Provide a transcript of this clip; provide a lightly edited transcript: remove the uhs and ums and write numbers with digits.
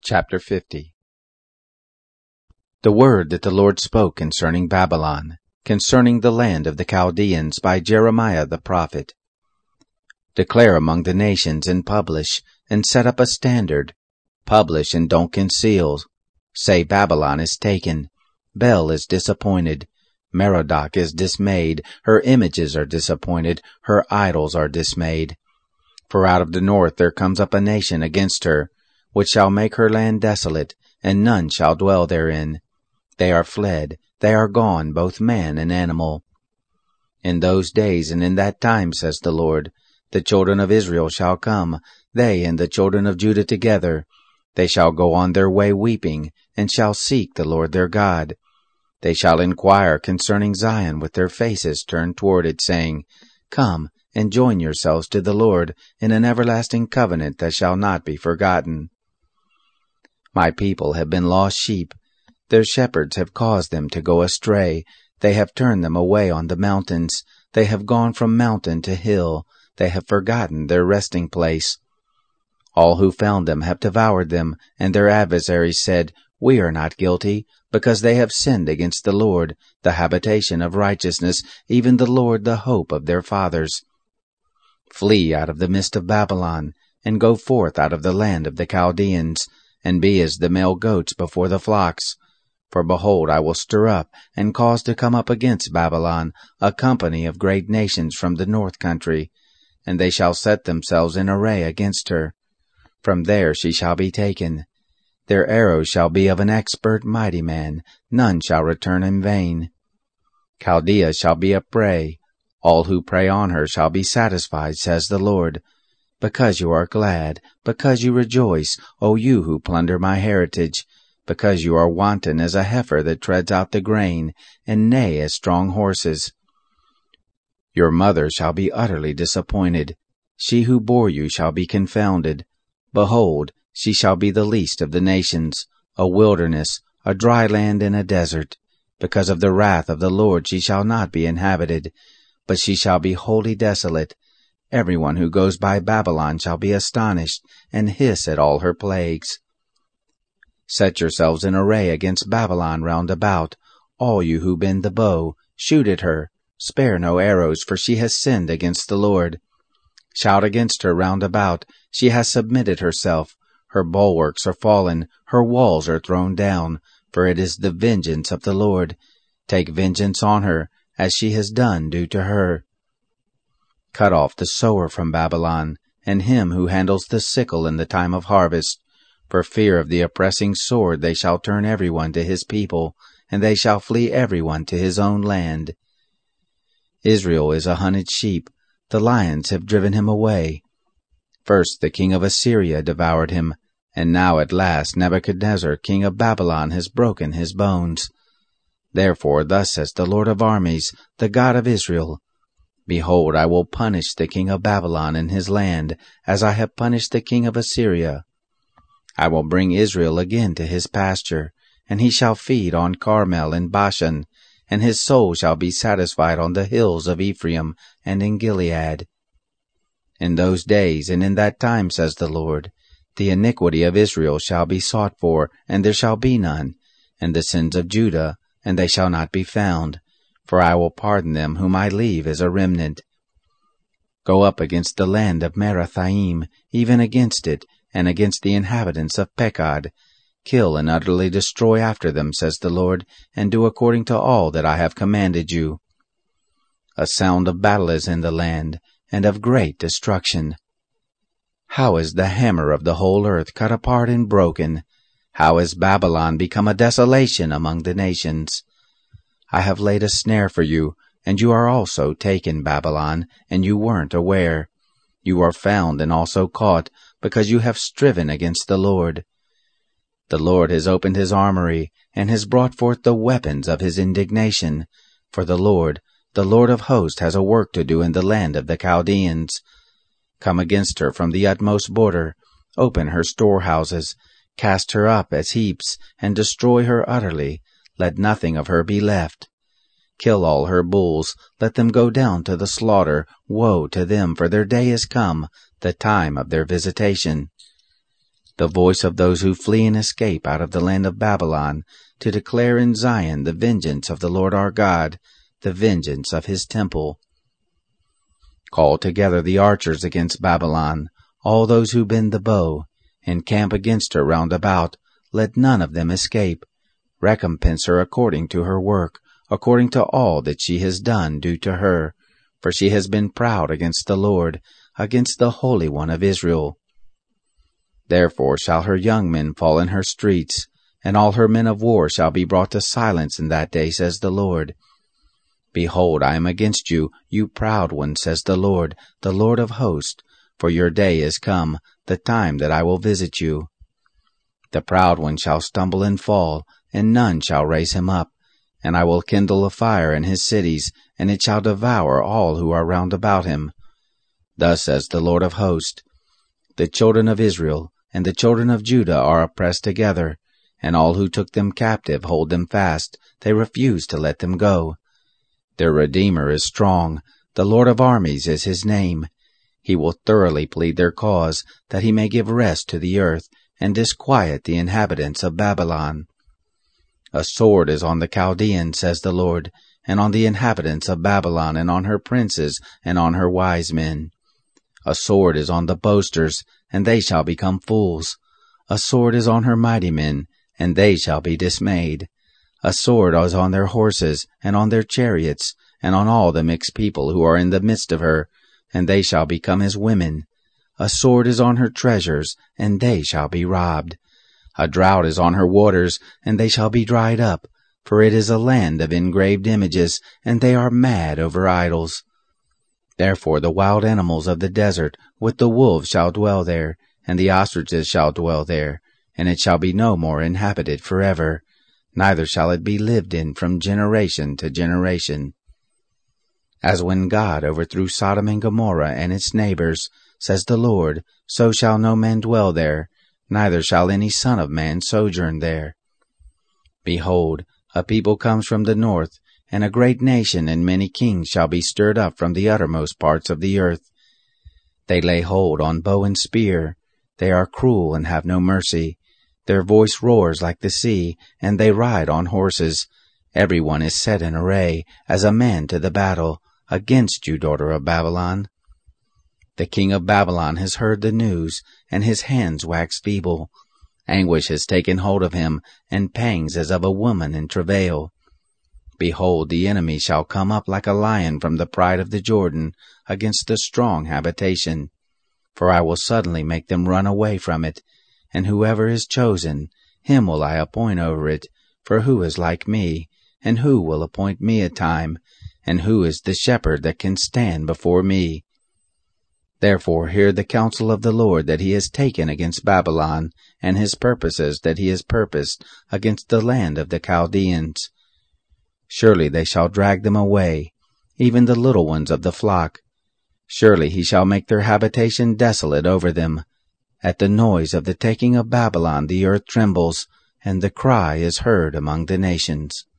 Chapter 50. The word that the Lord spoke concerning Babylon, concerning the land of the Chaldeans by Jeremiah the prophet. Declare among the nations and publish, and set up a standard. Publish and don't conceal. Say Babylon is taken, Bel is disappointed, Merodach is dismayed, her images are disappointed, her idols are dismayed. For out of the north there comes up a nation against her, which shall make her land desolate, and none shall dwell therein. They are fled, they are gone, both man and animal. In those days and in that time, says the Lord, the children of Israel shall come, they and the children of Judah together. They shall go on their way weeping, and shall seek the Lord their God. They shall inquire concerning Zion with their faces turned toward it, saying, Come, and join yourselves to the Lord in an everlasting covenant that shall not be forgotten. My people have been lost sheep. Their shepherds have caused them to go astray. They have turned them away on the mountains. They have gone from mountain to hill. They have forgotten their resting place. All who found them have devoured them, and their adversaries said, We are not guilty, because they have sinned against the Lord, the habitation of righteousness, even the Lord, the hope of their fathers. Flee out of the midst of Babylon, and go forth out of the land of the Chaldeans, and be as the male goats before the flocks. For behold, I will stir up, and cause to come up against Babylon a company of great nations from the north country, and they shall set themselves in array against her. From there she shall be taken. Their arrows shall be of an expert mighty man, none shall return in vain. Chaldea shall be a prey, all who prey on her shall be satisfied, says the Lord. Because you are glad, because you rejoice, O you who plunder my heritage, because you are wanton as a heifer that treads out the grain, and neigh as strong horses. Your mother shall be utterly disappointed, she who bore you shall be confounded. Behold, she shall be the least of the nations, a wilderness, a dry land and a desert. Because of the wrath of the Lord she shall not be inhabited, but she shall be wholly desolate. Everyone who goes by Babylon shall be astonished, and hiss at all her plagues. Set yourselves in array against Babylon round about, all you who bend the bow, shoot at her, spare no arrows, for she has sinned against the Lord. Shout against her round about, she has submitted herself, her bulwarks are fallen, her walls are thrown down, for it is the vengeance of the Lord. Take vengeance on her, as she has done do to her. Cut off the sower from Babylon, and him who handles the sickle in the time of harvest. For fear of the oppressing sword they shall turn everyone to his people, and they shall flee everyone to his own land. Israel is a hunted sheep, the lions have driven him away. First the king of Assyria devoured him, and now at last Nebuchadnezzar king of Babylon has broken his bones. Therefore thus says the Lord of armies, the God of Israel, Behold, I will punish the king of Babylon and his land, as I have punished the king of Assyria. I will bring Israel again to his pasture, and he shall feed on Carmel and Bashan, and his soul shall be satisfied on the hills of Ephraim and in Gilead. In those days and in that time, says the Lord, the iniquity of Israel shall be sought for, and there shall be none, and the sins of Judah, and they shall not be found. For I will pardon them whom I leave as a remnant. Go up against the land of Merathaim, even against it, and against the inhabitants of Pekod. Kill and utterly destroy after them, says the Lord, and do according to all that I have commanded you. A sound of battle is in the land, and of great destruction. How is the hammer of the whole earth cut apart and broken? How is Babylon become a desolation among the nations? I have laid a snare for you, and you are also taken, Babylon, and you weren't aware. You are found and also caught, because you have striven against the Lord. The Lord has opened his armory, and has brought forth the weapons of his indignation. For the Lord of hosts, has a work to do in the land of the Chaldeans. Come against her from the utmost border, open her storehouses, cast her up as heaps, and destroy her utterly. Let nothing of her be left. Kill all her bulls, let them go down to the slaughter. Woe to them, for their day is come, the time of their visitation. the voice of those who flee and escape out of the land of Babylon, to declare in Zion the vengeance of the Lord our God, the vengeance of his temple. Call together the archers against Babylon, all those who bend the bow, encamp against her round about, let none of them escape. Recompense her according to her work, according to all that she has done do to her, for she has been proud against the Lord, against the Holy One of Israel. Therefore shall her young men fall in her streets, and all her men of war shall be brought to silence in that day, says the Lord. Behold, I am against you, you proud ones, says the Lord of hosts, for your day is come, the time that I will visit you. The proud one shall stumble and fall, and none shall raise him up, and I will kindle a fire in his cities, and it shall devour all who are round about him. Thus says the Lord of hosts, the children of Israel and the children of Judah are oppressed together, and all who took them captive hold them fast, they refuse to let them go. Their Redeemer is strong, the Lord of armies is his name. He will thoroughly plead their cause, that he may give rest to the earth, and disquiet the inhabitants of Babylon. A sword is on the Chaldeans, says the Lord, and on the inhabitants of Babylon, and on her princes, and on her wise men. A sword is on the boasters, and they shall become fools. A sword is on her mighty men, and they shall be dismayed. A sword is on their horses, and on their chariots, and on all the mixed people who are in the midst of her, and they shall become as women. A sword is on her treasures, and they shall be robbed. A drought is on her waters, and they shall be dried up, for it is a land of engraved images, and they are mad over idols. Therefore the wild animals of the desert with the wolves shall dwell there, and the ostriches shall dwell there, and it shall be no more inhabited forever, neither shall it be lived in from generation to generation. As when God overthrew Sodom and Gomorrah and its neighbors, says the Lord, so shall no man dwell there, neither shall any son of man sojourn there. Behold, a people comes from the north, and a great nation and many kings shall be stirred up from the uttermost parts of the earth. They lay hold on bow and spear. They are cruel and have no mercy. Their voice roars like the sea, and they ride on horses. Every one is set in array, as a man to the battle, against you, daughter of Babylon. The king of Babylon has heard the news, and his hands wax feeble. Anguish has taken hold of him, and pangs as of a woman in travail. Behold, the enemy shall come up like a lion from the pride of the Jordan, against the strong habitation. For I will suddenly make them run away from it, and whoever is chosen, him will I appoint over it. For who is like me, and who will appoint me a time, and who is the shepherd that can stand before me? Therefore hear the counsel of the Lord that he has taken against Babylon, and his purposes that he has purposed against the land of the Chaldeans. Surely they shall drag them away, even the little ones of the flock. Surely he shall make their habitation desolate over them. At the noise of the taking of Babylon the earth trembles, and the cry is heard among the nations.